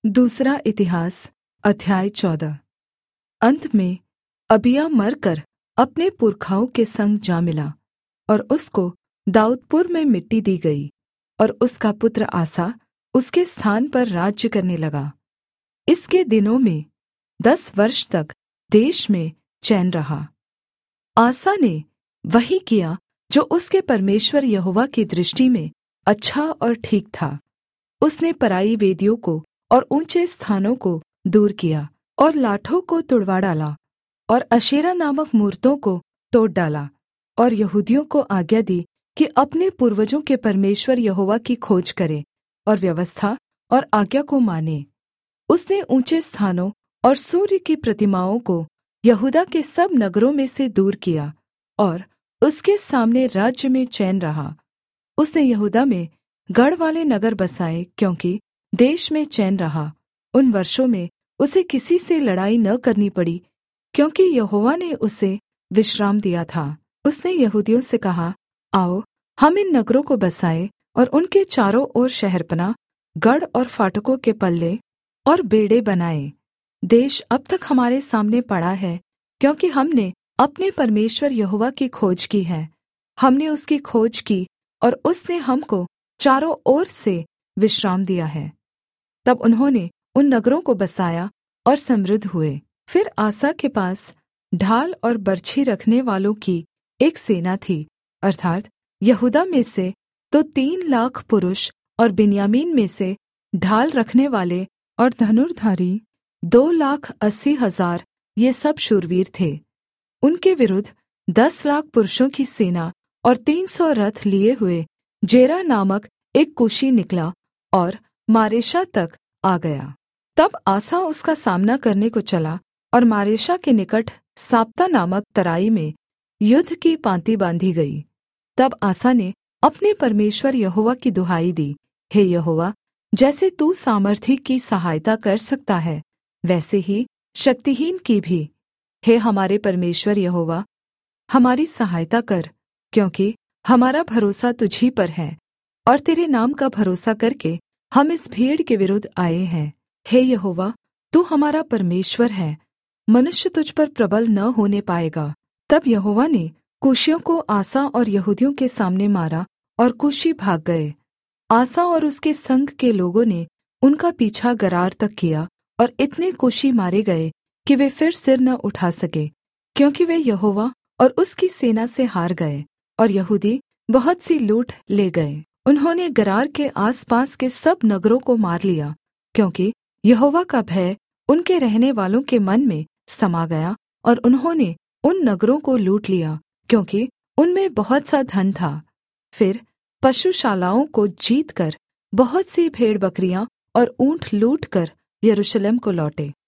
दूसरा इतिहास अध्याय 14। अन्त में अबिय्याह मरकर अपने पुरखाओं के संग जा मिला, और उसको दाऊदपुर में मिट्टी दी गई, और उसका पुत्र आसा उसके स्थान पर राज्य करने लगा। इसके दिनों में 10 वर्ष तक देश में चैन रहा। आसा ने वही किया जो उसके परमेश्वर यहोवा की दृष्टि में अच्छा और ठीक था। उसने पराई वेदियों को और ऊँचे स्थानों को दूर किया, और लाठों को तुड़वा डाला, और अशेरा नामक मूरतों को तोड़ डाला, और यहूदियों को आज्ञा दी कि अपने पूर्वजों के परमेश्वर यहोवा की खोज करें और व्यवस्था और आज्ञा को मानें। उसने ऊँचे स्थानों और सूर्य की प्रतिमाओं को यहूदा के सब नगरों में से दूर किया, और उसके सामने राज्य में चैन रहा। उसने यहूदा में गढ़वाले नगर बसाए, क्योंकि देश में चैन रहा। उन वर्षों में उसे किसी से लड़ाई न करनी पड़ी, क्योंकि यहोवा ने उसे विश्राम दिया था। उसने यहूदियों से कहा, आओ, हम इन नगरों को बसाएं और उनके चारों ओर शहरपनाह, गढ़ और फाटकों के पल्ले और बेंड़े बनाएं। देश अब तक हमारे सामने पड़ा है, क्योंकि हमने अपने परमेश्वर यहोवा की खोज की है। हमने उसकी खोज की, और उसने हमको चारों ओर से विश्राम दिया है। तब उन्होंने उन नगरों को बसाया और समृद्ध हुए। फिर आसा के पास ढाल और बर्छी रखने वालों की एक सेना थी, अर्थात् यहूदा में से तो 3 लाख पुरुष, और बिन्यामीन में से ढाल रखने वाले और धनुर्धारी 2,80,000, ये सब शूरवीर थे। उनके विरुद्ध 10 लाख पुरुषों की सेना और 300 रथ लिए हुए जेरह नामक एक कूशी निकला और मारेशा तक आ गया। तब आसा उसका सामना करने को चला, और मारेशा के निकट साप्ता नामक तराई में युद्ध की पाँति बाँधी गई। तब आसा ने अपने परमेश्वर यहोवा की दुहाई दी, हे यहोवा, जैसे तू सामर्थी की सहायता कर सकता है, वैसे ही शक्तिहीन की भी। हे हमारे परमेश्वर यहोवा, हमारी सहायता कर, क्योंकि हमारा भरोसा तुझी पर है, और तेरे नाम का भरोसा करके हम इस भीड़ के विरुद्ध आए हैं। हे यहोवा, तू हमारा परमेश्वर है, मनुष्य तुझ पर प्रबल न होने पाएगा। तब यहोवा ने कूशियों को आसा और यहूदियों के सामने मारा, और कूशी भाग गए। आसा और उसके संग के लोगों ने उनका पीछा गरार तक किया, और इतने कूशी मारे गए कि वे फिर सिर न उठा सके, क्योंकि वे यहोवा और उसकी सेना से हार गए, और यहूदी बहुत सी लूट ले गए। उन्होंने गरार के आसपास के सब नगरों को मार लिया, क्योंकि यहोवा का भय उनके रहने वालों के मन में समा गया, और उन्होंने उन नगरों को लूट लिया, क्योंकि उनमें बहुत सा धन था। फिर पशुशालाओं को जीतकर बहुत सी भेड़ बकरियां और ऊँट लूटकर यरूशलेम को लौटे।